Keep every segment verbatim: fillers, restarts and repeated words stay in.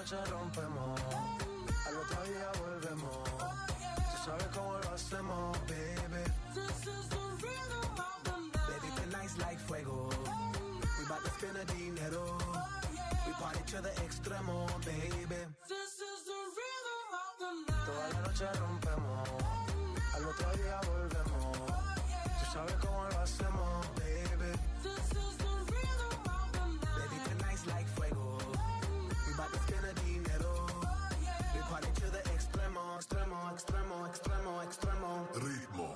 noche rompemos, al otro día volvemos. Tú sabes cómo lo hacemos, baby. This is the rhythm of the night. Baby, tonight's like fuego. We bout to spend the dinero. We party to the extremo, baby. This is the rhythm of the night. Toda la noche rompemos, al otro día volvemos. Tú sabes cómo lo hacemos, baby. This is the rhythm of the night. Baby, tonight's like fuego. We bout to spend the dinero. We party to the extremo, extremo, extremo, extremo, extremo. Ritmo.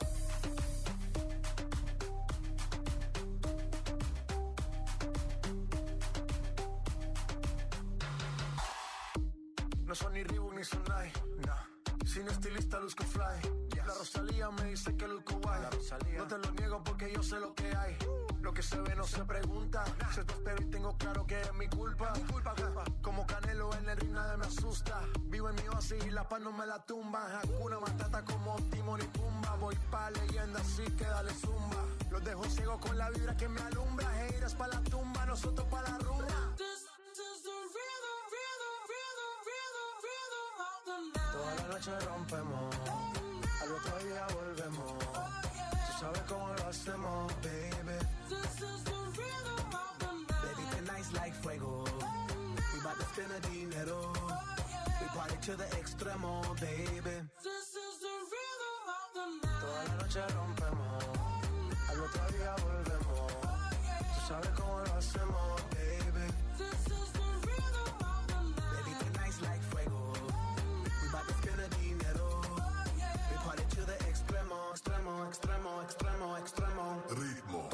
No son ni Reebok ni Sonai, nah. Sin estilista luzco fly, yes. La Rosalía me dice que luzco guay. No te lo niego porque yo sé lo que hay. Lo que se ve no se pregunta. Se te espero y tengo claro que es mi culpa. Mi culpa, culpa. Como Canelo en el ring nadie me asusta. Vivo en mi oasis y la paz no me la tumba. Hakuna Matata como Timon y Pumba. Voy pa' leyenda así que dale zumba. Los dejo ciegos con la vibra que me alumbra. Heiras pa' la tumba, nosotros pa' la rumba. This is the rhythm, rhythm, rhythm, rhythm, rhythm of the night. Toda la noche rompemos, al otro día volvemos. Tú sabes cómo lo hacemos, baby. This is the rhythm of the night. Baby, tonight's like fuego. We bout to spend the dinero. We party to the extremo, baby. This is the rhythm of the night. Toda la noche rompemos, al otro día volvemos. Tú sabes cómo lo hacemos, baby. This is the rhythm of the night. Baby, tonight's like fuego. We bout to spend the dinero. We party to the extremo, extremo, extremo, extremo, extremo. Ritmo.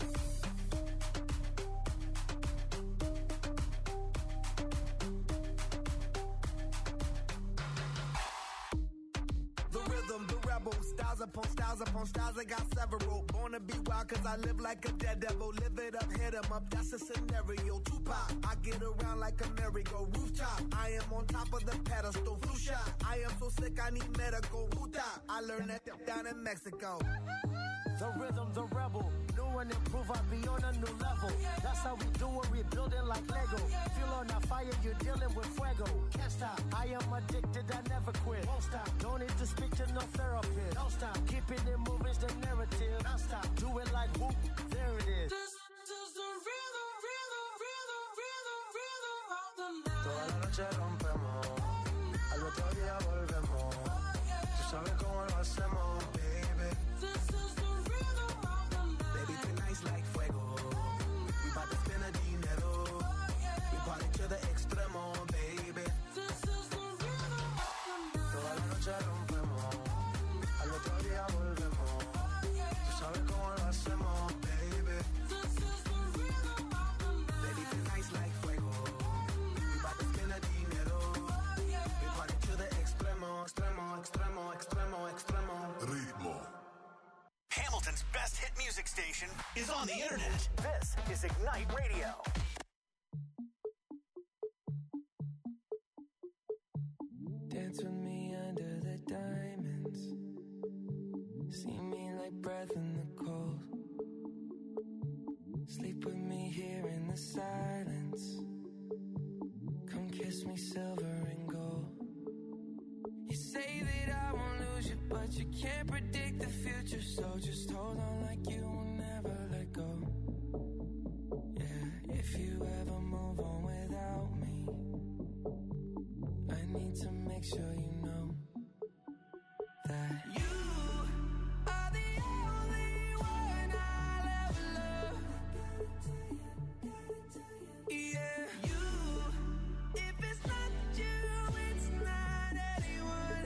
Styles upon styles upon styles, I got several. Born to be wild cause I live like a dead devil. Live it up, hit 'em up, that's a scenario. Tupac, I get around like a merry-go rooftop. I am on top of the pedestal, flu shot. I am so sick I need medical. Puta, I learned that down in Mexico. The rhythm, the rebel. New and improve, I'll be on a new level. That's how we do it, we building like Lego. Feel on that fire, you're dealing with fuego. Can't stop, I am addicted, I never quit. Won't stop, don't need to speak to no therapist. Don't stop, keeping it moving's the narrative. Don't stop, do it like whoop, there it is. This is the rhythm, rhythm, rhythm, rhythm, rhythm of the night. Toda la noche rompemos, al otro día volvemos. Tú sabes cómo lo hacemos, baby. This is the rhythm of the night. Baby, tonight's like fuego. We bout to spend the dinero. We party to the extremo, baby. This is the rhythm of the night. Toda la noche rompemos, al otro día volvemos. Tú sabes cómo lo hacemos, baby. This is the rhythm of the night. Baby, tonight's like fuego. We bout to spend the dinero. We party to the extremo, extremo, extremo, extremo, extremo. Ritmo. Hamilton's best hit music station is on the internet. This is Ignite Radio. Dance with me under the diamonds. See me like breath in the cold. Sleep with me here in the silence. Come kiss me silver and gold. You say that I won't lose you, but you can't predict the future. So just hold on like you will never let go. Yeah, if you ever move on without me, I need to make sure you know that you are the only one I'll ever love. Yeah, you, if it's not you, it's not anyone.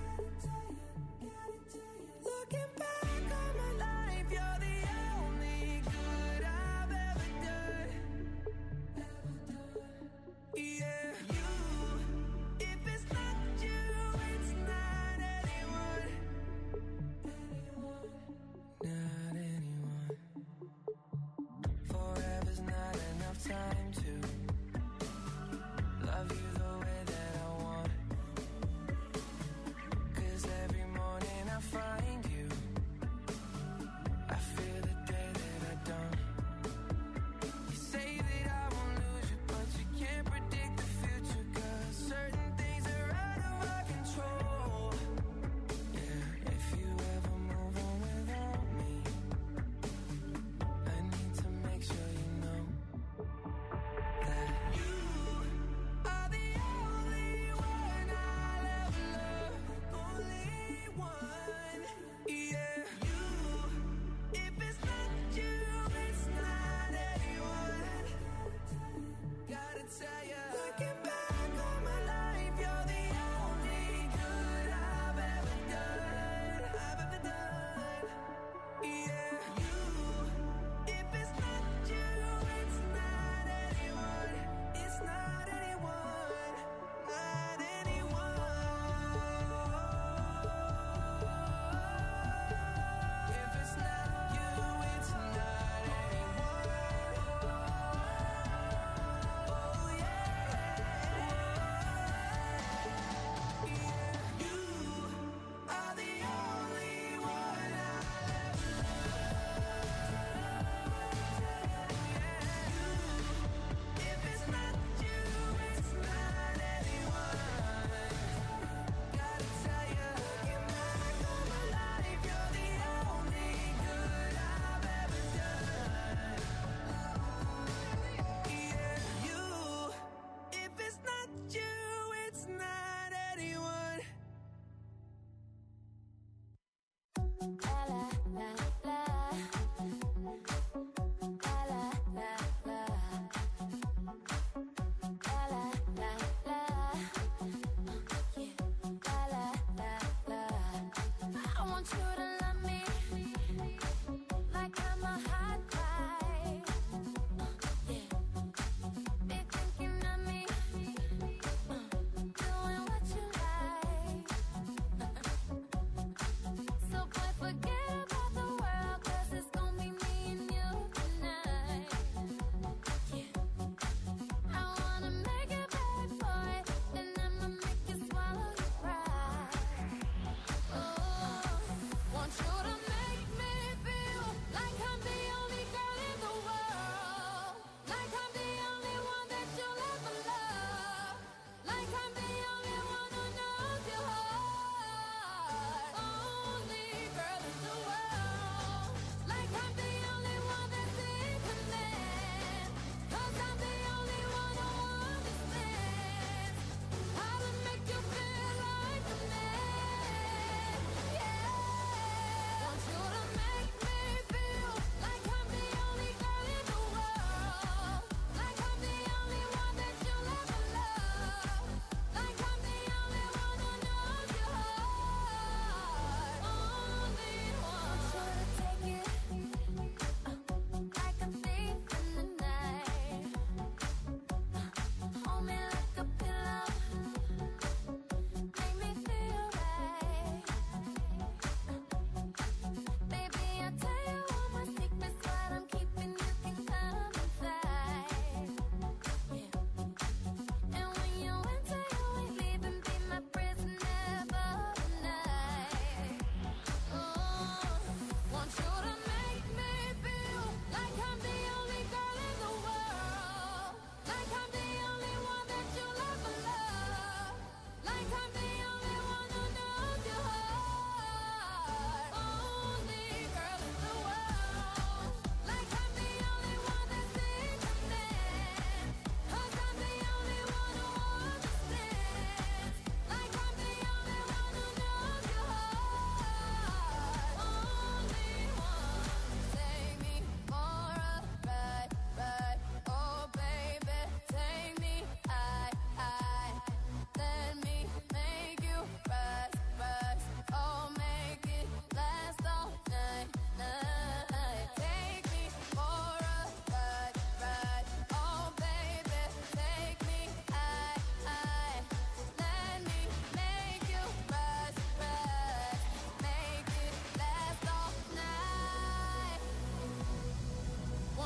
Looking back on my life, you're the only good I've ever done. Yeah, you, if it's not you, it's not anyone.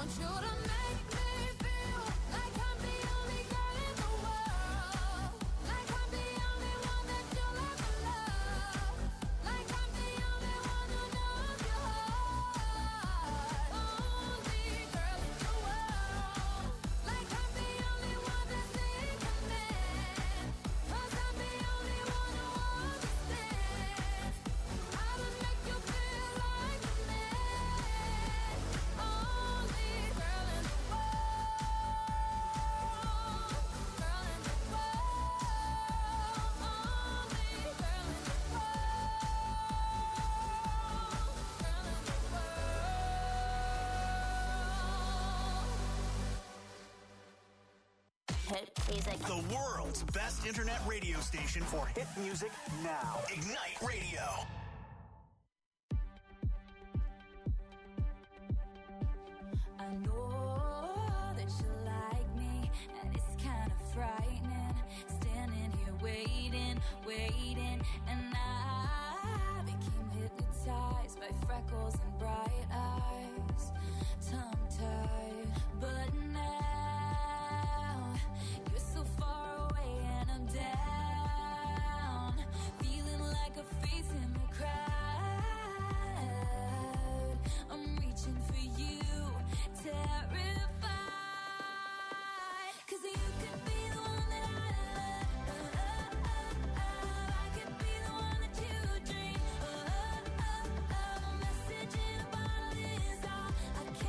want you to make me feel like I'm the only girl in the world, like I'm the only one that you'll ever love, like I'm the only one who knows your heart. Only girl in the world, like I'm the only one that's in command, 'cause I'm the only one who understands how to make you feel like a man. Only girl in the world, girl in the world, only girl in the world, girl in the world. Hit music. The world's best internet radio station for hit music now. Ignite Radio. I know that you like me, and it's kind of frightening. Standing here waiting, waiting, and I became hypnotized by freckles and bright eyes, tongue-tied. But now you're so far away, and I'm down, feeling like a face in the crowd. I'm reaching for you, terrified, 'cause you could be the one that I love. I could be the one that you dream. A message in a bottle is all I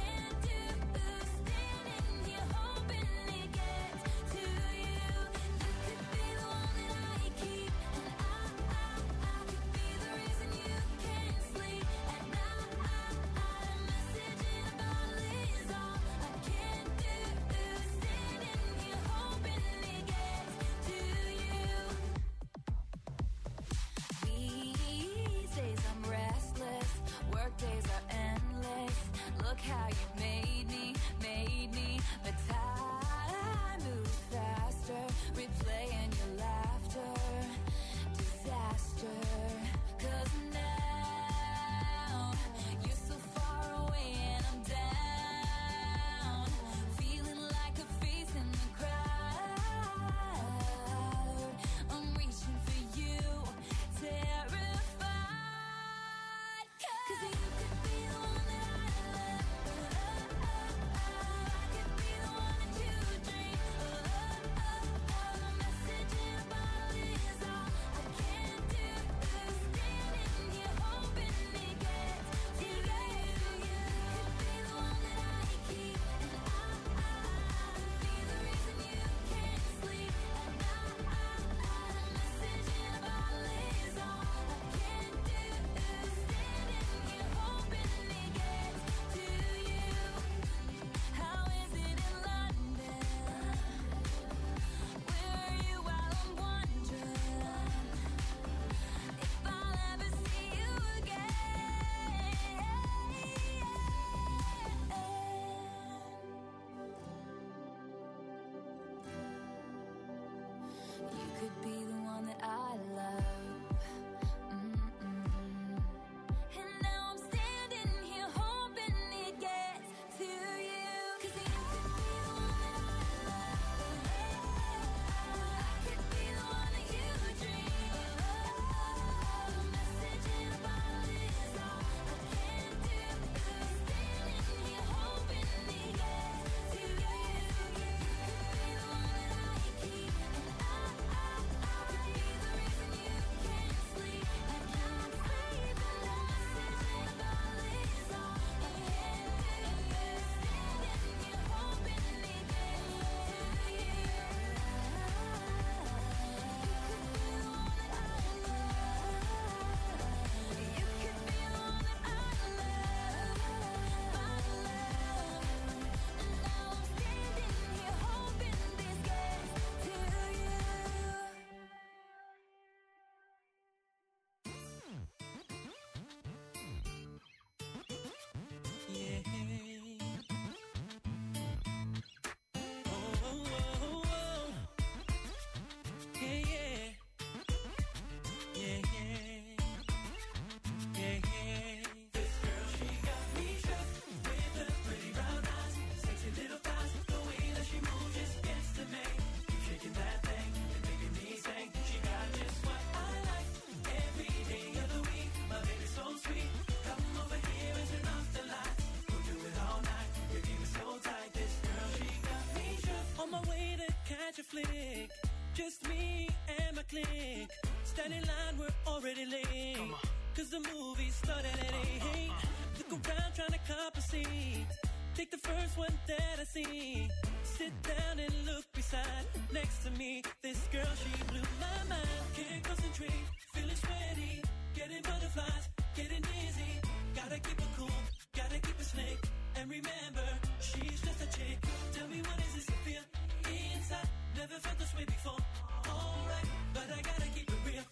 Take the first one that I see. Sit down and look beside, next to me. This girl, she blew my mind. Can't concentrate, feeling sweaty, getting butterflies, getting dizzy. Gotta keep it cool, gotta keep it slick. And remember, she's just a chick. Tell me what is this I feel inside? Never felt this way before. Alright, but I gotta keep it real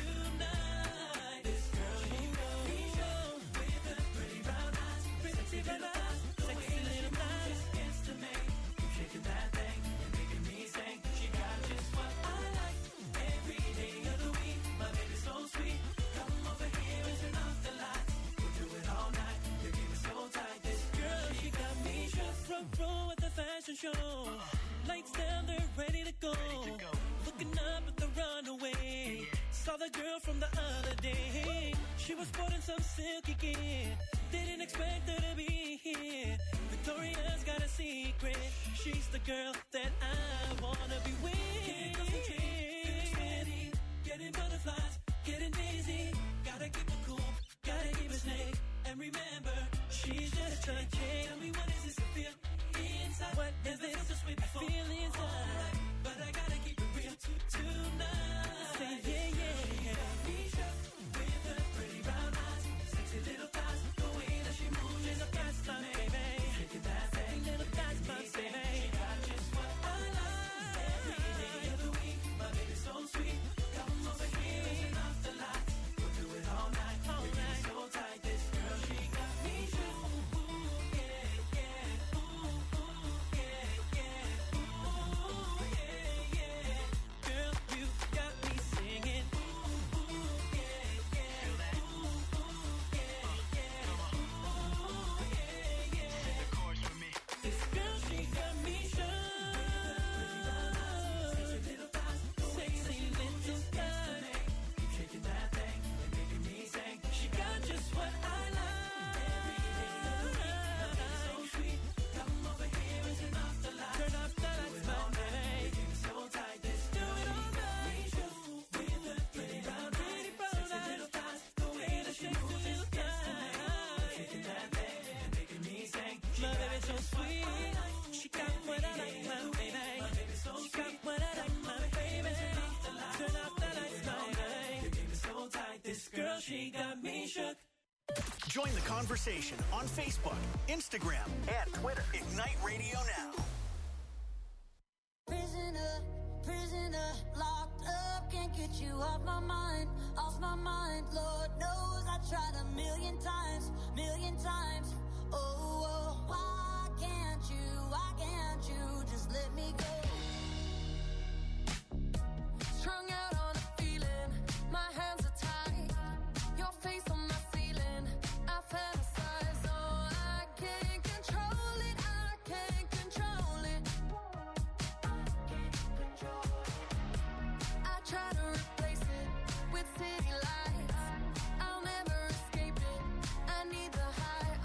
tonight. This girl, she got me shown with her pretty brown eyes, pretty red eyes, sexy little thighs. Gets to me, keep shaking that thing and making me sing. She got just what I like every day of the week. My baby's so sweet. Come over here and turn off the lights. We'll do it all night. You keep it so tight. This girl, she got me shook. Front row at the fashion show. Lights down, they're ready to go. Looking up at the runaway. Saw the girl from the other day. She was sporting some silky gear. Didn't expect her to be here. Victoria's got a secret. She's the girl that I wanna be with. Can't concentrate, feeling steady, getting butterflies, getting dizzy. Gotta keep it cool, gotta keep it snake. And remember, she's just a chick. Tell me what is this I feel inside? What is this I feel inside? But I gotta keep it real tonight. Say yeah, yeah, yeah. Me shook with her pretty brown eyes, sexy little thighs. The way that she moves, she's a gas my baby. Shaking that thing, little gas my baby. She got just what I like every day of the week. My baby's so sweet. Come over here and turn off the lights. We'll do it all night. All night. So tight, this girl, she got me shook. Ooh, yeah, yeah. Ooh, ooh, yeah, yeah. Ooh, yeah, yeah. Girl, you got me singing. Ooh, ooh, yeah, yeah. Ooh, ooh, yeah, yeah. Ooh, yeah, yeah. The chorus for me. This girl, she got me shook. Sexy little thighs, sexy little thighs. Keep shaking that thing and making me sing. She got just what I like. Every day of the week, so sweet. Come over here and turn off the lights. Turn off the lights, my baby. Keep it so tight, this do it all night. With her pretty brown eyes, sexy little thighs. The way that she moves, little thighs. Shaking that thing and making me sing. My baby's so sweet. She got what I like, my baby. My baby's so sweet. She got what I like, my baby. Turn off the lights, my baby. You keep it so tight. This girl, she got me shook. Join the conversation on Facebook, Instagram, and Twitter. Ignite Radio Now. Prisoner, prisoner, locked up, can't get you off my mind, off my mind. Lord knows I tried a million times, million times. Oh, oh, why can't you, why can't you just let me go? Strung out on a feeling, my hands are tied, your face on my ceiling, I fantasize, oh, I can't control it, I can't control it. I try to replace it with city lights. I'll never escape it. I need the high.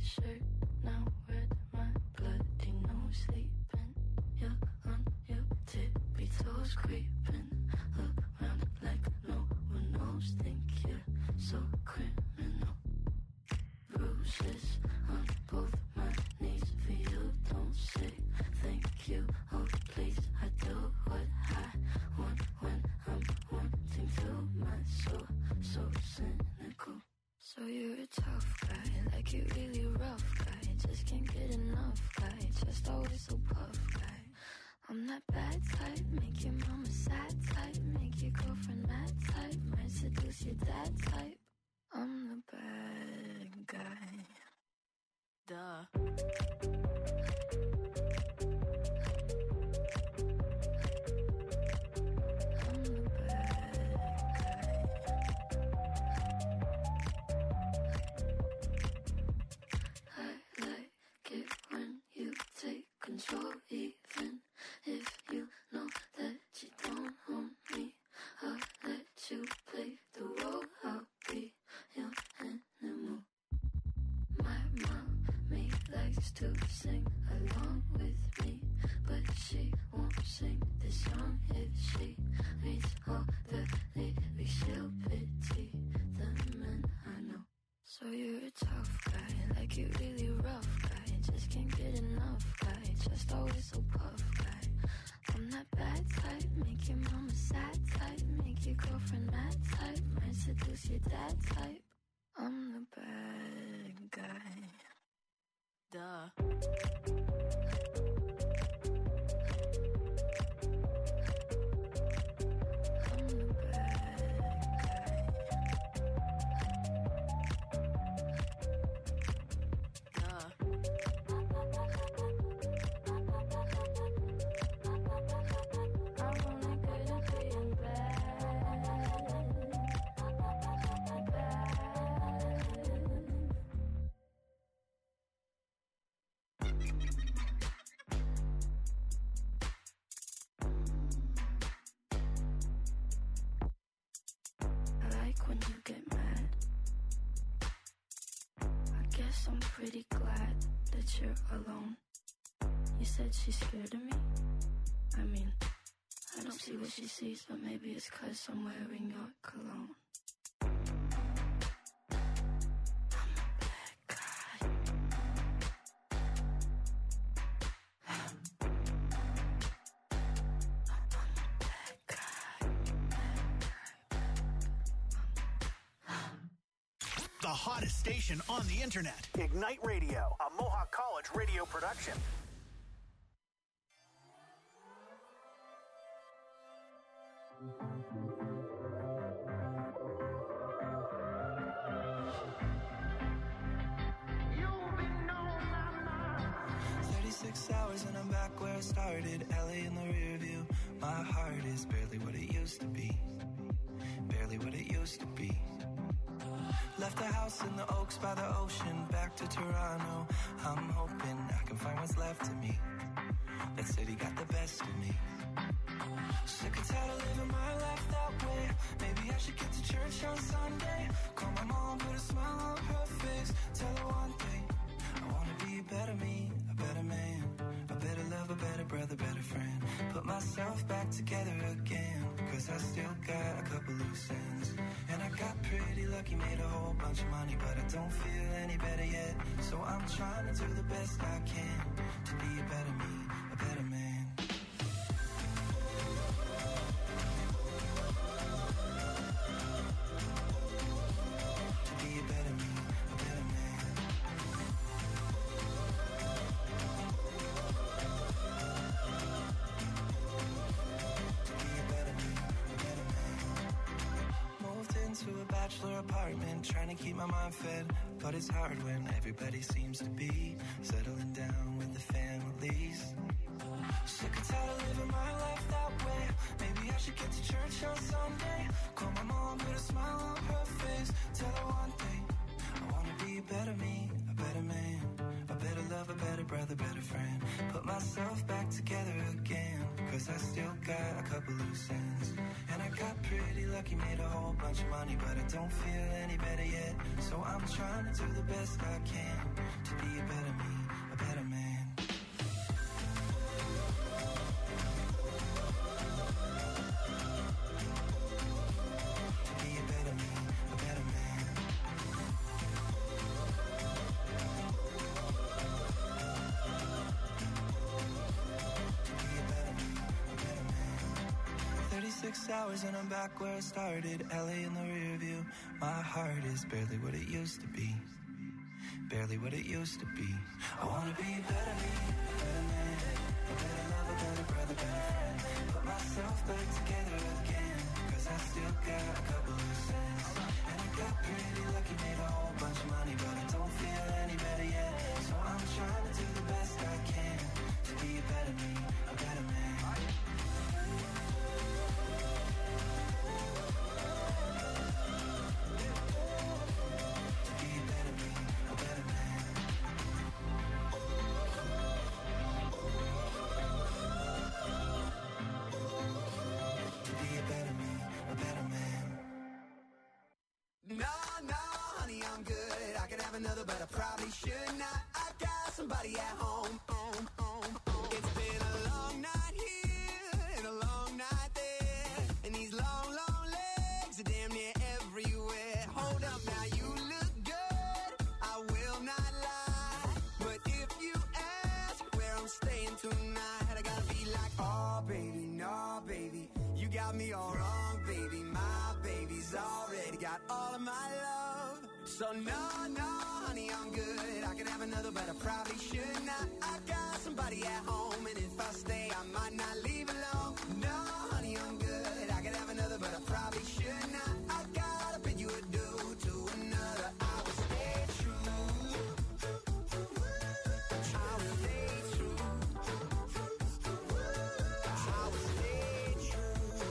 shirt. Now red, my bloody nose sleeping. You're on your tippy toes creeping around like no one knows. Think you're so criminal. Bruises on both my knees for you. Don't say thank you. Oh please, I do what I want when I'm wanting to. My soul so cynical. So you're a tough guy, like you really rough guy. Just can't get enough guy, just always so puff guy. I'm that bad type, make your mama sad type, make your girlfriend mad type, might seduce your dad type. I'm the bad guy. Duh. Control, even if you know that you don't own me. I'll let you play the role. I'll be your animal. My mommy likes to sing along with me, but she won't sing this song if she reads all the lyrics. She'll pity the men I know. So you're a tough guy, like you really rough guy. Just can't get enough guy, just always so puff guy. I'm that bad type, make your mama sad type, make your girlfriend mad type, might seduce your dad type. I'm the bad guy. Duh. I'm pretty glad that you're alone. You said she's scared of me? I mean, I don't see what she sees, but maybe it's 'cause I'm wearing your cologne. The hottest station on the internet. Ignite Radio, a Mohawk College radio production. thirty-six hours and I'm back where I started. L A in the rear view. My heart is barely what it used to be. Barely what it used to be. Left the house in the Oaks by the ocean, back to Toronto. I'm hoping I can find what's left of me. That city got the best of me. Sick and tired of living my life that way. Maybe I should get to church on Sunday. Call my mom, put a smile on her face. Tell her one thing, I wanna be a better me, a better man, a better lover, better brother, better friend. Put myself back together again, 'cause I still got a couple loose ends. And I got pretty lucky, made a whole bunch of money, but I don't feel any better yet. So I'm trying to do the best I can to be a better me, a better man. To be a better me, a better man. To be a better me, a better man. Moved into a bachelor apartment, trying to keep my mind fed, but it's hard when everybody seems to be settling down with the families. Sick and tired of living my life that way. Maybe I should get to church on Sunday. Call my mom, put a smile on her face. Tell her one thing, I wanna be a better me, a better man, a better lover, better brother, better friend. Put myself back together again, 'cause I still got a couple loose ends. And I got pretty lucky, made a whole bunch of money, but I don't feel any better yet. So I'm trying to do the best I can to be a better me, a better man. To be a better me, a better man. To be a better me, a better man. thirty-six hours and I'm back where I started. L A in the rear view. My heart is barely what it used to be. Barely what it used to be. I wanna be a better me, a better man, a better lover, better brother, better friend. Put myself back together again, cause I still got a couple of cents. And I got pretty lucky, made a whole bunch of money, but I don't feel any better yet. So I'm trying to do the best I can to be a better me, a better man. No, no, honey, I'm good. I could have another, but I probably should not. I got somebody at home. home, home, home. It's been a long night here and a long night there, and these long, long legs are damn near everywhere. Hold up now, you look good, I will not lie. But if you ask where I'm staying tonight, I gotta be like, oh, baby, no, baby, you got me all wrong, baby. My baby's already got all of my love. So no, no, honey, I'm good. I could have another, but I probably should not. I got somebody at home, and if I stay, I might not leave alone. No, honey, I'm good. I could have another, but I probably should not. I gotta bid you adieu to another. I will stay true. I will stay true. I will stay true.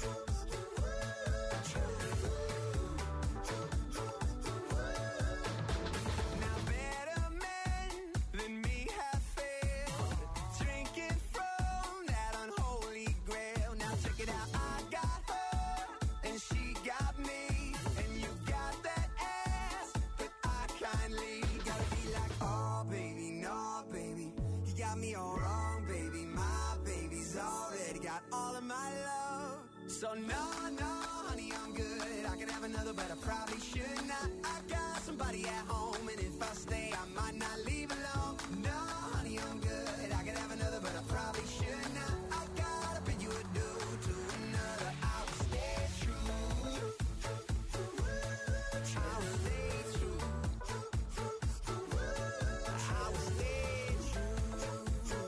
Now better men than me have failed, drinking from that unholy grail. Now check it out, I got her and she got me, and you got that ass, but I kindly gotta be like, oh baby, no baby, you got me all wrong, baby. My baby's already got all of my love. So no, no, honey, I'm good. I could have another, but I probably should not. I got somebody at home, and if I stay, I might not leave alone. No, honey, I'm good. I could have another, but I probably should not. I gotta bid you adieu to another. I will stay true. I will stay true. I will stay true.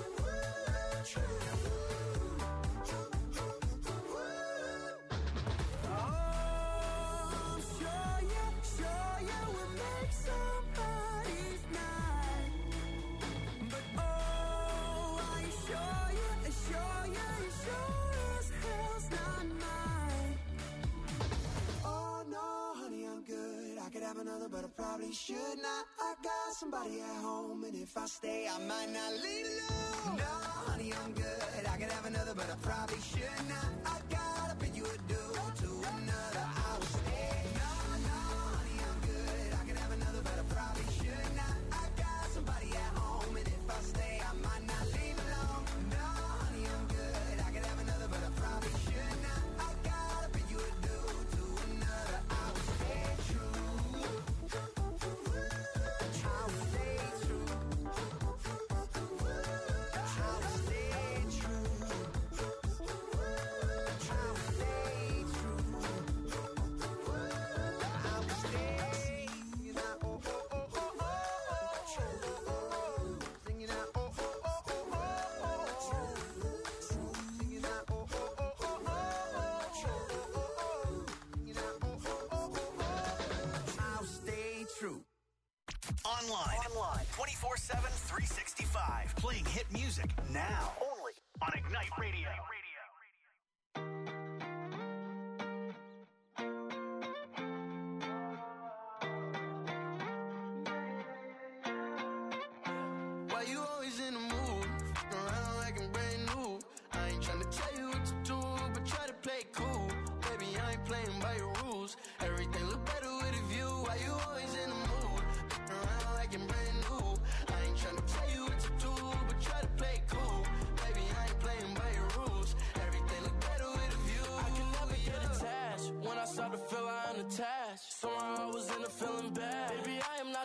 Oh, sure, yeah, sure, yeah, we'll make somebody's night. But oh, are you sure, yeah, sure, yeah, you sure as hell's not mine. Oh no, honey, I'm good. I could have another, but I probably should not. I got somebody at home, and if I stay, I might not leave alone. No, honey, I'm good. I could have another, but I probably should not. I gotta bid you adieu to another. I will stay. No, no, honey, I'm good. I could have another, but I probably should not. I got somebody at home, and if I stay, I might not leave alone. No, honey, I'm good. I could have another, but I probably should not. I gotta bid you adieu to another. I will stay true. I will stay true. I will stay true. I will stay true. I will stay. Singing out, oh, oh, oh, oh, oh, oh. Singing out, oh, oh, oh, oh, oh, oh. Singing out, oh, oh, oh, oh, oh, oh. Singing out, oh, oh, oh, oh, oh. I'll stay true. Online. Online. twenty-four seven, three sixty-five. Playing hit music now. Only on Ignite Radio. Why you always in the mood? Fucking around like I'm brand new. I ain't tryna tell you what to do, but try to play it cool. Baby, I ain't playing by your rules. Everything look better with a view. Why you always in the mood? Fucking around like I'm brand new.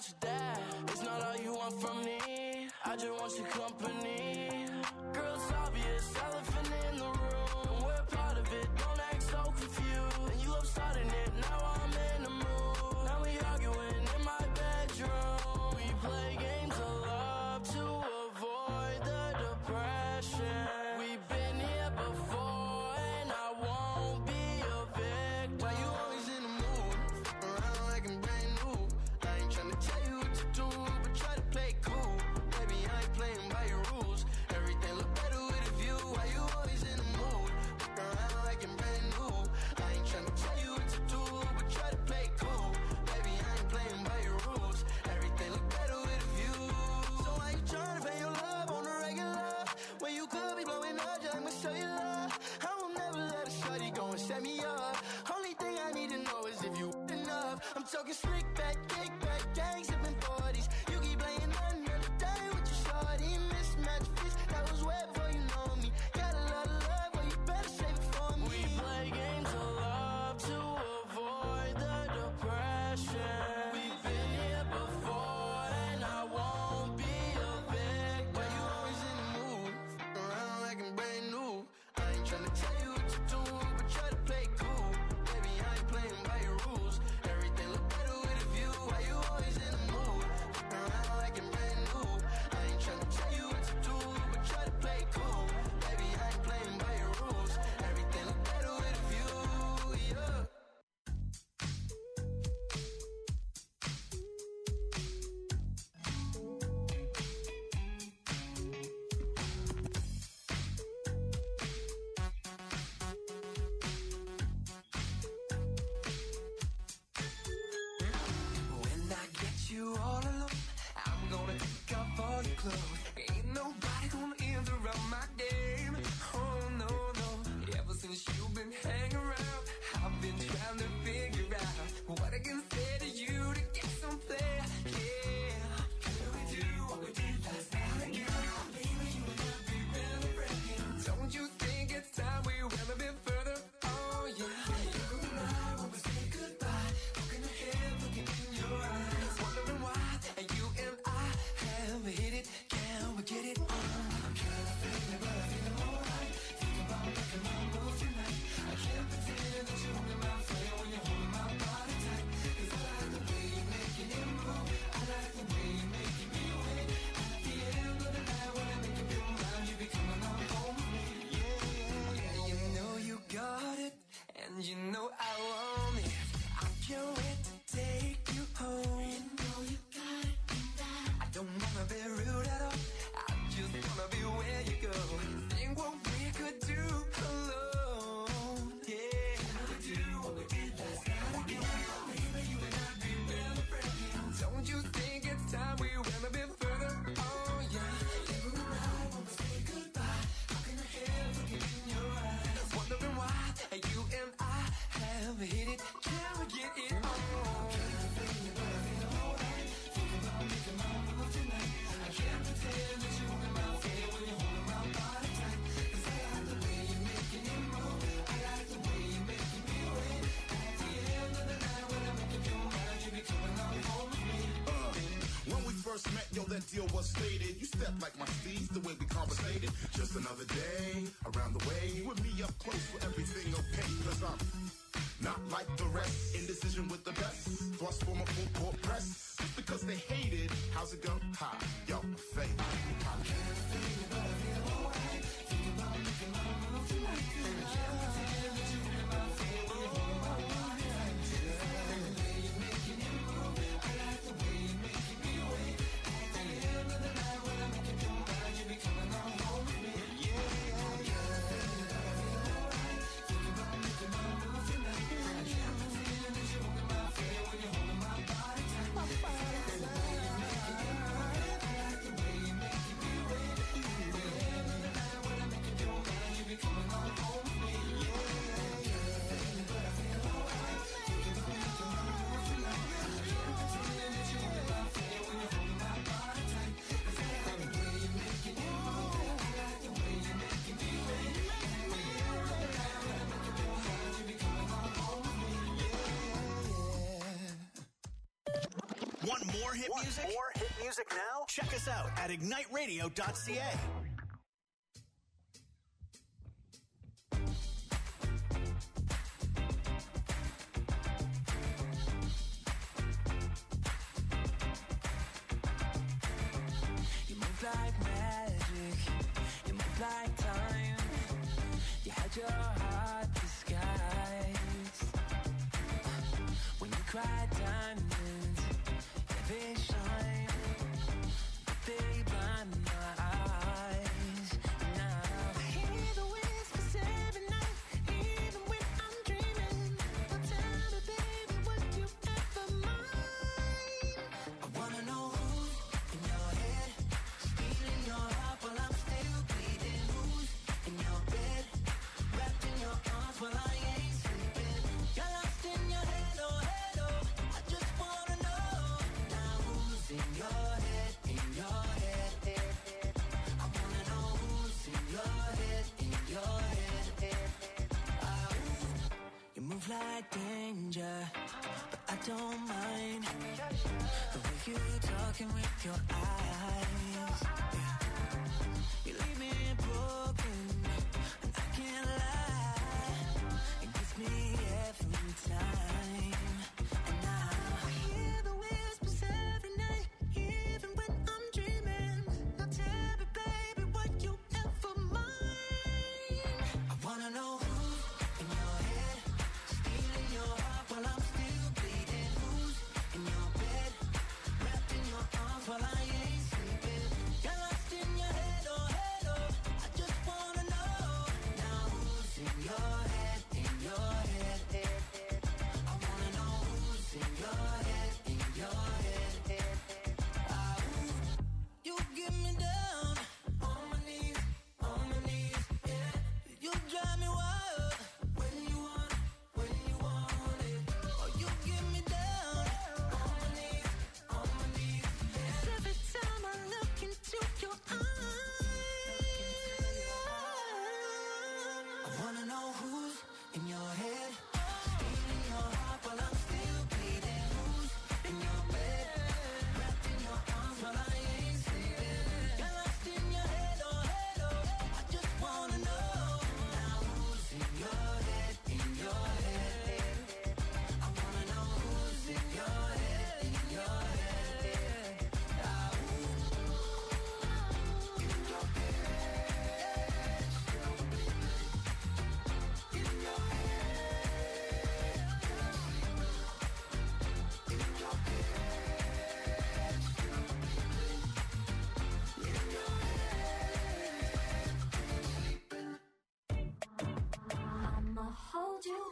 about your dad. It's not all you want from me. I just want your company. Girl, it's obvious, elephant in the room. We're part of it, don't act so confused. And you love starting it, now I'm in the mood. Now we arguing in my bedroom. We play games of love to avoid the depression. We've been here before and I won't be a victim. Why you always in the mood? Around like I'm brand new. I ain't tryna tell you what to do, but try to play cool. Baby, I ain't playing by your rules. Everything look better with a view. Why you always in the mood? Around like I'm brand new. I ain't tryna tell you what to do, but try to play cool. Baby, I ain't playing by your rules. Everything look better with a view. So why you tryna pay your love on the regular? When you could be blowing up, just like my cellular. I will never let a shorty go and set me up. Only thing I need to know is if you enough. I'm talking slick back, kick back, gang sipping forties. You keep playing another day with your shorty. Mismatch fist, that was way before you know me. Got a lot of love, but you better save it for me. We play games of love to avoid the depression. We've been here before and I won't be a victim. Why you always in the mood? Around like I'm brand new. I ain't tryna tell you what to do, but try to play cool. Baby, I ain't playing by your rules. Everything look better with a view. Why you always in the mood? Around like I'm brand new. I ain't tryna tell you what to do, but try to play cool. Baby, I ain't playing by your rules. Everything look better with a view, yeah. When I get you all alone, I'm gonna take off all your clothes. Ain't nobody gonna interrupt my game. Oh no, no. Ever since you've been hanging around, I've been trying to figure out what I can say to you to get some play. Yeah. Can we do what we did last night again? Baby, you and I be better friends. Don't you think it's time we went a bit further? Oh yeah. You and I, when we say goodbye, looking ahead, looking in your eyes, wondering why you and I have hit it. Can we get it on? I'm kinda feeling, but I feel alright. Think about making my move tonight. I can't pretend that you're in my flame when you're holding my body tight. 'Cause I like the way you're making it move. I like the way you're making me wait. At the end of the night, when I make up your mind, you be coming on home with me. Yeah, yeah, yeah. You know you got it, and you know I want it. I can't wait to take you home. You know you got it, I don't wanna be rude at all. I just wanna be where you go. Think what we could do alone. Yeah. Can we do what we did last night again? Baby, you and I be better friends. Don't you think it's time we went a bit further? Oh yeah. You and I, when we say goodbye, looking ahead, looking in your eyes, wondering why you and I have hit it. Can we get it on? First met, yo, that deal was stated. You stepped like my steeds, the way we conversated. Just another day, around the way. You and me up close for everything, okay? Cause I'm not like the rest. Indecision with the best. Thrust for my full court press. Just because they hated, how's it go? Ha, yo, fade. I'm kinda feeling, but I feel alright. Think about making my move tonight. And I can't pretend that you're in my face when you're holding my body tight. And the way you're making it move, I like the way you're making me wait. At the end of the night, when I make up your mind, you be coming on home with me. Yeah, yeah, I'm kinda feeling, but I feel alright. Think about making my move tonight. And I can't pretend that you're in my face when you're holding my body tight. And the way you're making it move, I like the way you're making me wait. Want more hit Want music? more hit music now? Check us out at ignite radio dot c a. You move like magic, you move like time. You had your heart disguised. When you cry diamonds, yeah, they shine, but they blind my eyes. Now I hear the whispers every night, even when I'm dreaming. But tell me, baby, would you ever mind? I wanna know who's in your head, stealing your heart while I'm still bleeding. Who's in your bed, wrapped in your arms while I ain't sleeping. You're lost in your head, oh head, oh. I just wanna know now who's in your head, in your head, head, head. I wanna know who's in your head, in your head, head, head. Ah, ooh. You move like danger, but I don't mind the way you talking with your eyes. Yeah. You leave me broken, and I can't lie. It gets me every time. And now I hear the whispers every night, even when I'm dreaming. Now tell me, baby, would you ever mind? I wanna know who's in your head, stealing your heart while I'm still bleeding. Who's in your bed, wrapped in your arms while I ain't sleeping. You're lost in your head, oh head, oh. I just wanna know now who's in your head, in your head, head, head. I wanna know who's in your head, in your head, head, head. Ah, ooh. You get me down on my knees, on my knees, yeah. You drive me wild when you want, when you want it. Oh, you get me down on my knees, on my knees, yeah. Every time I look into your eyes, I wanna know who's in your head, stealing your heart while I'm still bleeding. Who's in your bed, wrapped in your arms while I ain't sleeping. You're lost in your head, oh head, oh. I just wanna know now who's in your head, in your head, head, head. I wanna know who's in your head, in your head, head. Ah, ooh. In your head, still bleeding. In your head, in your head, still bleeding. In your head, sleeping. I'ma hold you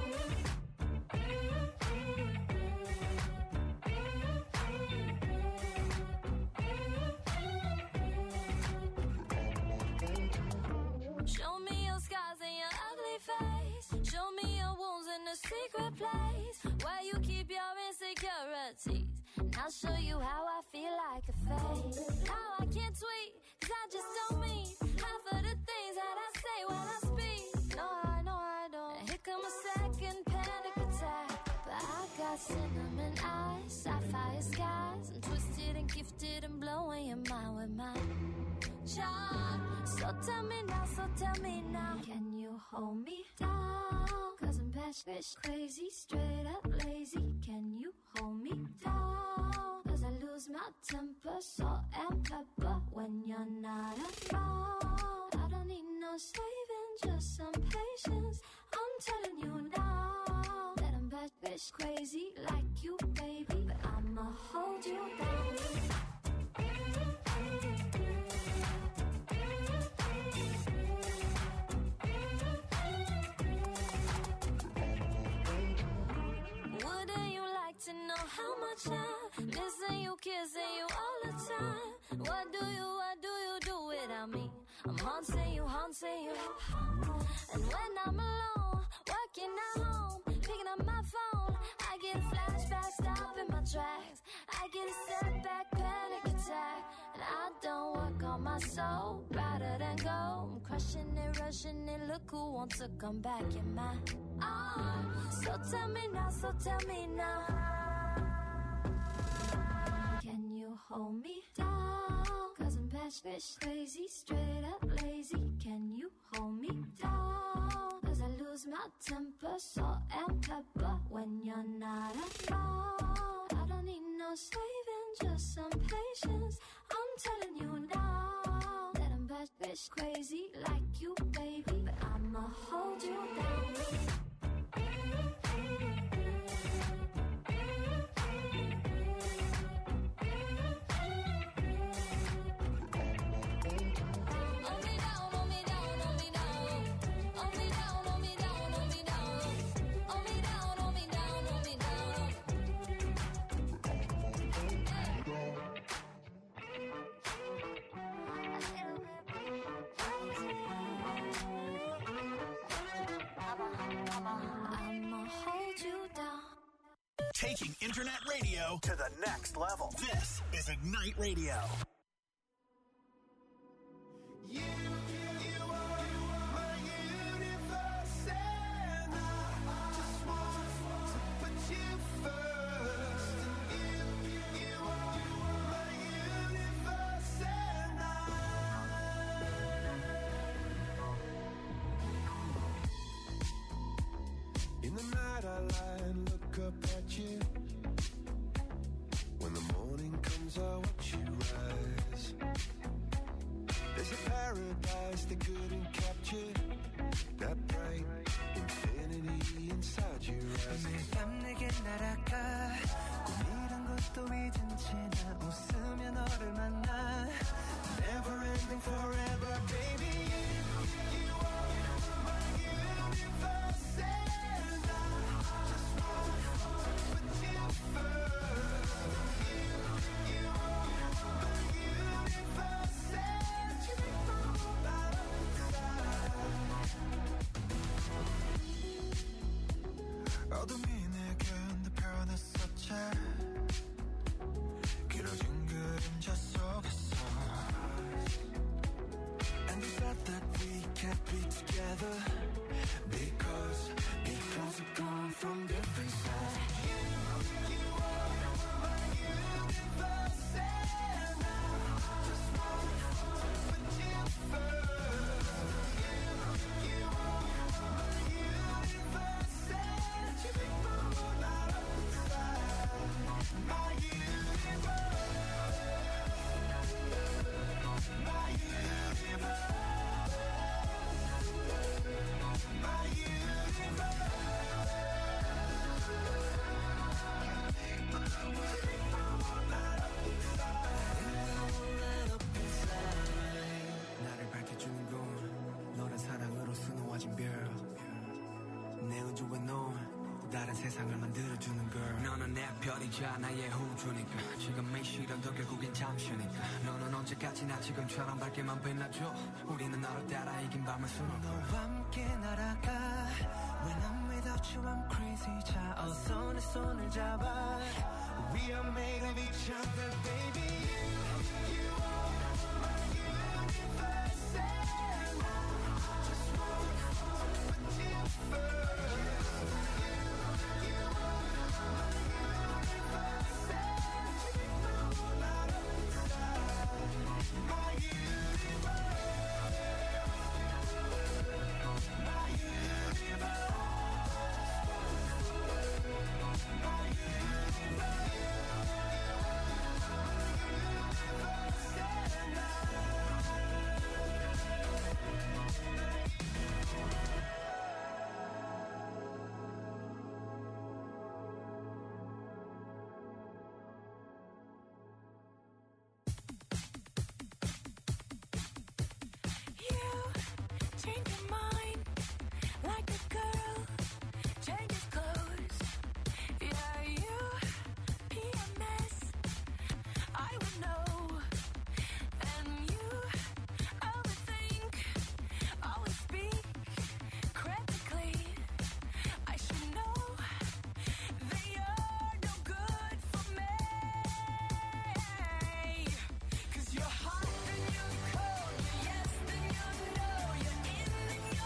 down. Show me your scars and your ugly face. Show me your wounds in a secret place where you keep your insecurities. And I'll show you how I feel like a fake. How I can't tweet, cause I just don't mean half of the things that I say when I speak. No, I know I don't. And here come a second panic attack. But I got cinnamon eyes, sapphire skies. I'm twisted and gifted and blowing your mind with my charm. So tell me now, so tell me now, can you hold me down? Cause I'm bad bitch crazy, straight up lazy. Can you hold me down? Cause I lose my temper, salt and pepper when you're not around. I don't need no saving, just some patience. I'm telling you now that I'm bad bitch crazy like you, baby. But I'ma hold you down. Wouldn't you like to know how much I'm missing you, kissing you all the time? What do you, what do you do without me? I'm haunting you, haunting you. And when I'm alone, working at home, picking up my phone, I get a flashback, stopping my tracks. I get a setback, panic attack. And I don't work on my soul, rather than go. I'm crushing it, rushing it, look who wants to come back in my arms. So tell me now, so tell me now, hold me down? Cause I'm passionate, crazy, straight up lazy. Can you hold me down? Cause I lose my temper, salt and pepper when you're not around. I don't need no saving, just some patience. I'm telling you now that I'm passionate, crazy like you, baby. But I'ma hold you down. Taking internet radio to the next level. This is Ignite Radio. You, you are my universe, and I just want to put you first. You, you are my universe, and I. In the night I lie and look up at you. When the morning comes, I watch you rise. There's a paradise they couldn't capture. That bright infinity inside your eyes. 매일 밤 내게 날아가 꿈이란 것도 잊은 채 나 웃으며 너를 만나. Never ending forever, baby. You, you are my universe, and I just want to put you first. You, you are my universe, and you make my whole life inside. 어둠이 내게 내 변했었지. 길어진 그림자 속에서. And you said that we can't be together because because we've gone from different sides. You, you are my universe, and I just want to put you first. You, you are my universe, and you make my whole life inside. My universe. My universe, my universe. 나를 밝혀주는 건 너란 사랑으로 수놓아진 별. 내 우주에 넌 또 다른 세상을 만들어주는 걸. 너는 내 별이자 나의 우주니까. 지금의 시련도 결국엔 잠시니까. 너는 언제까지나 지금처럼 밝게만 빛나줘. 우리는 너를 따라 이긴 밤을 수놓고 너와 함께 날아가. When I'm without you I'm crazy. 자 어서 내 손을 잡아. We are made of each other, baby. You, you are my universe, and I just want to put you first. You, you are my universe, and you make my whole life inside. My universe, my universe, my universe. Change your mind like a girl changes clothes. Yeah, you P M S, I would know. And you overthink, always speak critically. I should know that you're no good for me. 'Cause you're hot and you're cold, you're yes then you're no, you're in and you're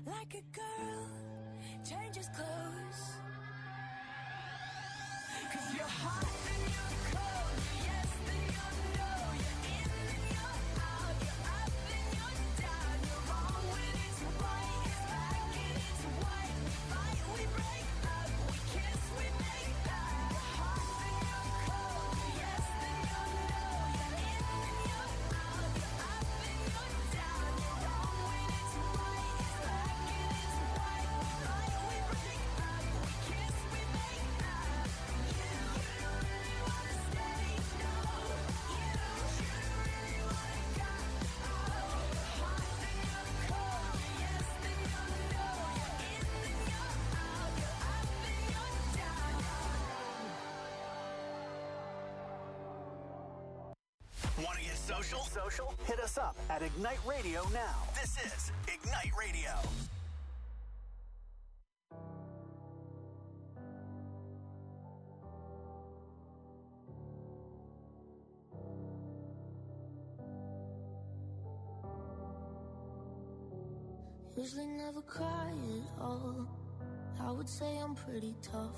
like a girl changes clothes. 'Cause you're hot and you're cold, you're yes then you're no, you're in and you're out, you're up and you're down, you're wrong when it's right, it's black and it's white, we fight, we break up, we kiss, we make up. You're hot and you're cold, you're yes then you're no, you're in and you're out, you're up and you're down, you're wrong when it's right, it's black and it's white, we fight, we break up, we kiss, we make up. You, you really wanna stay? No, you, you really wanna go? Oh, you're hot then you're cold, you're yes then you're no, you're in then you're out, you're up and you're down. Want to get social? Social? Hit us up at Ignite Radio now. This is Ignite Radio. Usually never cry at all. I would say I'm pretty tough.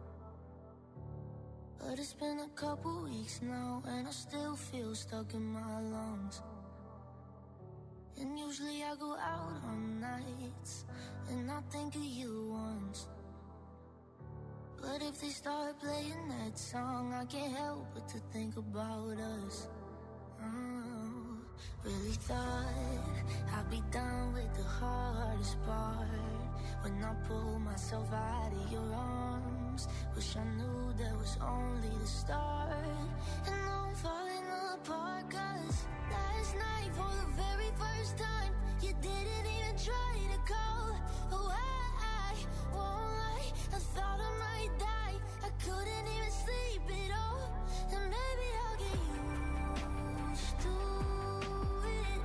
But it's been a couple weeks now, and I still feel stuck in my lungs. And usually I go out on nights, and I think of you once. But if they start playing that song, I can't help but to think about us. Oh, really thought I'd be done with the hardest part. When I pull myself out of your arms, wish I knew that was only the start. And now I'm falling apart, 'cause last night for the very first time, you didn't even try to call. Oh, I, I won't lie, I thought I might die. I couldn't even sleep at all. And maybe I'll get used to it.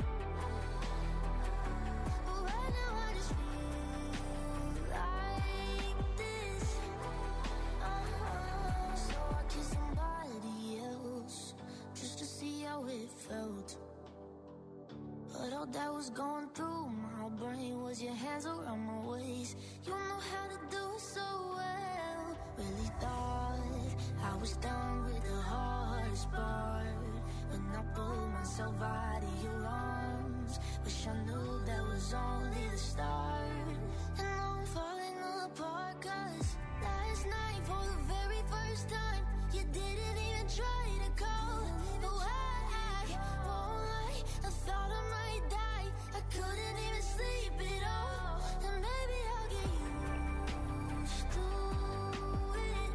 But right now I just feel like this. Uh-huh. So I kissed somebody else just to see how it felt. But all that was going through my brain was your hands around my waist. You know how to do it so well. Really thought I was done with the hardest part. When I pulled myself out of your arms, wish I knew that was only the start. And now I'm falling apart, 'cause last night for the very first time, you didn't even try to call. No, I, I won't lie, I thought I might die. I couldn't even sleep at all. And maybe I'll get used to it.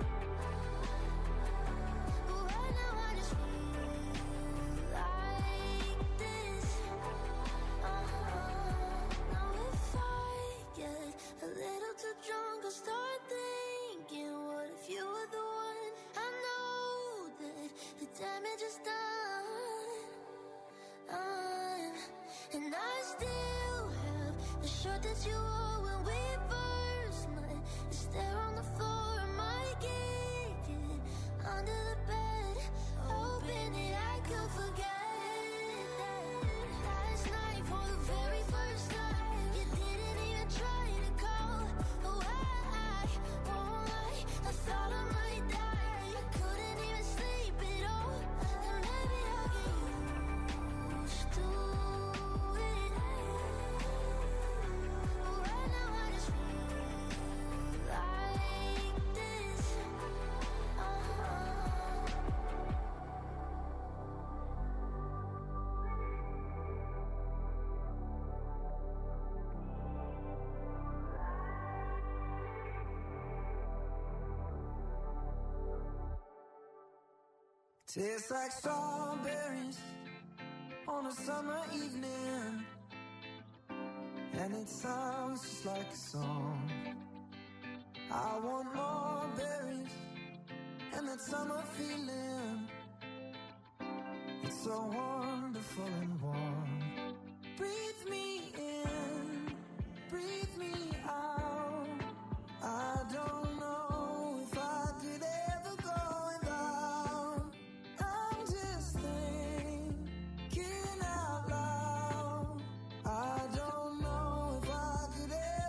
But right now I just feel like this. Uh-huh. Now if I get a little too drunk, I'll start thinking, what if you were the one? I know that the damage is done. done. And I still have the shirt that you wore when we first met. It's there on the floor, I might kick it under the bed, hoping that I could forget that. Last night for the very first time, you didn't even try to call. Oh, I, I won't lie, I thought I might die. I couldn't even sleep at all. And maybe I'll get used to it. But right now I just feel like this. Uh-huh. Tastes like strawberries on a summer evening, and it sounds just like a song. I want more berries and that summer feeling. It's so wonderful and warm. Breathe me in, breathe me out. I don't know if I could ever go without. I'm just thinking out loud. I don't know if I could ever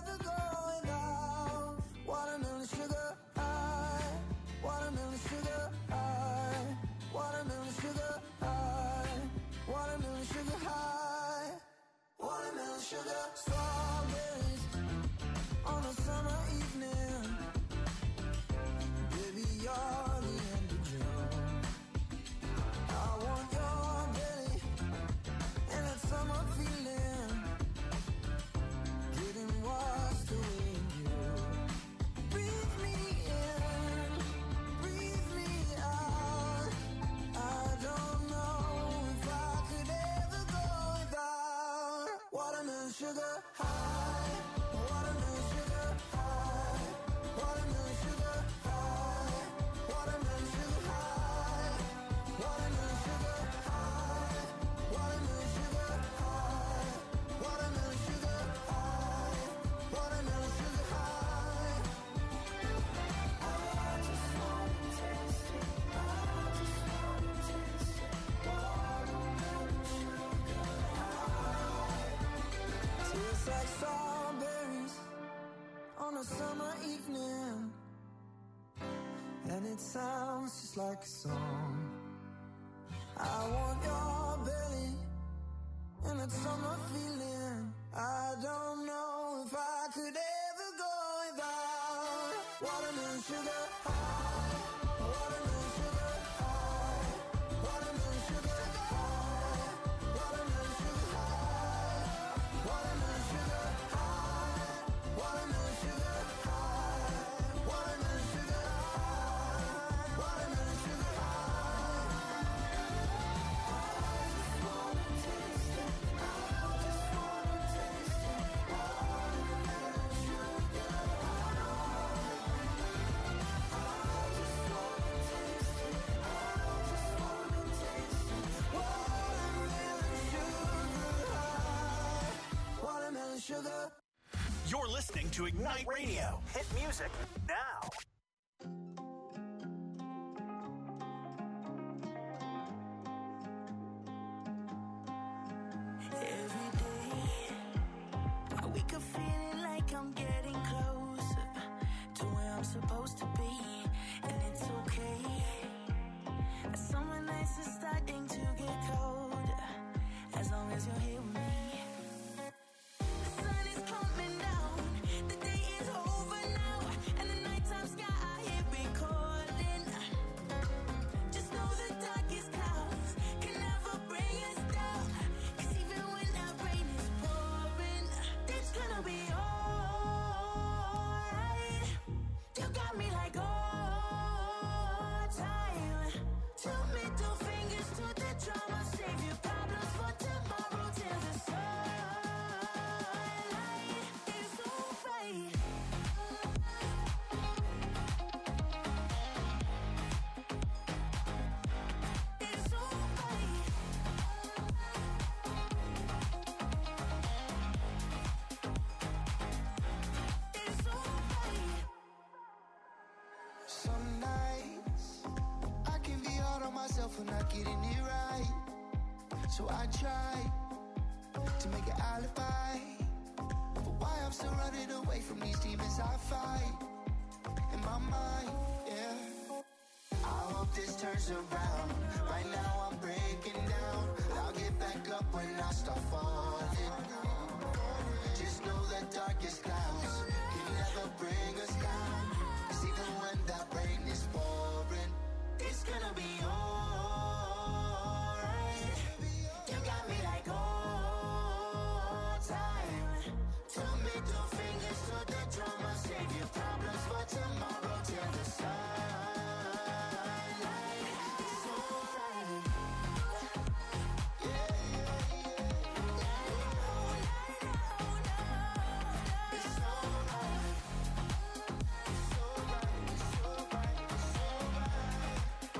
sugar. Strawberries on a summer evening. Baby, you're the end of June. I want your belly and that summer feeling. Getting washed away in you. Breathe me in, breathe me out. I don't know if I could ever go without watermelon sugar high, watermelon sugar high, watermelon sugar high, watermelon sugar high, watermelon sugar high, watermelon sugar high, watermelon sugar high, watermelon sugar high. I just wanna taste it, I just wanna taste it, watermelon sugar high. Tastes like strawberries on a summer evening, and it sounds just like a song. I want your belly and that summer feeling. I don't know if I could ever go without watermelon sugar high, watermelon sugar high, watermelon sugar high, watermelon sugar high, watermelon sugar high, watermelon sugar high, watermelon sugar high, watermelon sugar high. I just wanna taste it, I just wanna taste it, watermelon sugar high. I just wanna taste it, I just wanna taste it, watermelon sugar high, watermelon sugar. You're listening to Ignite Radio. Hit music now. Every day, I wake up feeling like I'm getting closer to where I'm supposed to be, and it's okay. Summer nights are starting to get colder, as long as you're here with me. The sun is coming down, the day is over now, and the nighttime sky here be calling. Just know the darkest clouds can never bring us down, 'cause even when that rain is pouring, it's gonna be alright. You got me like all time. Two middle fingers to the drama, save your problems for tomorrow till the sunlight is alright. It's alright. It's alright. Some nights I can be hard on myself for not getting it right, so I try to make an alibi for why I'm still running away from these demons I fight in my mind. Yeah, I hope this turns around. Right now I'm breaking down, but I'll get back up when I start falling. Just know the darkest clouds can never bring us down, 'cause even when that rain is pouring, it's gonna be alright. You got me like all time. Two middle fingers to the drama, save your problems for tomorrow till the sunlight is alright. Yeah, yeah, yeah. It's alright. It's alright. It's alright. It's alright.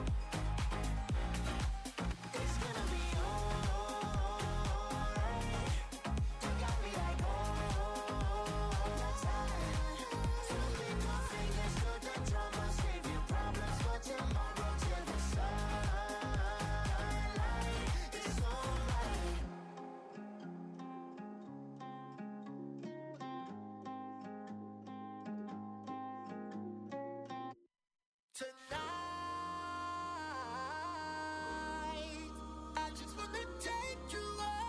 It's gonna be alright. You got me like all the time. Two middle fingers to the drama, save your problems for tomorrow till the sunlight is alright. Tonight, I just wanna take you